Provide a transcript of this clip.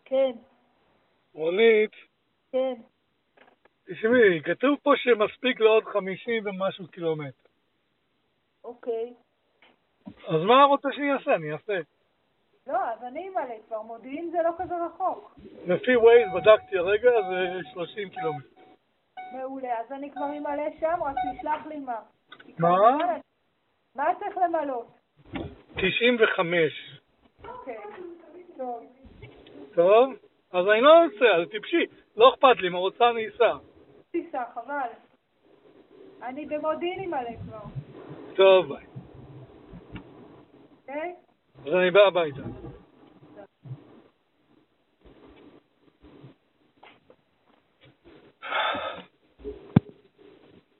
כן, רונית, כן. תשמעי, כתוב פה שמספיק לעוד 50 ומשהו קילומטר. אוקיי. אז מה רוצה שאני אעשה? אני אעשה. לא, אז אני אמלא כבר. מודיעין זה לא כזה רחוק. לפי ווייז בדקתי הרגע, זה 30 קילומטר. מעולה. אז אני כבר אמלא שם, רק תשלח לי מה. מה? מה צריך למלות? 95. אוקיי. טוב. טוב? אז אני לא רוצה, אז טיפשי. לא אכפת לי, אם רוצה אני אסע. תיסע, חבל. אני במודיעין אמלא כבר. טוב, ביי. אוקיי? אז אני בא הביתה.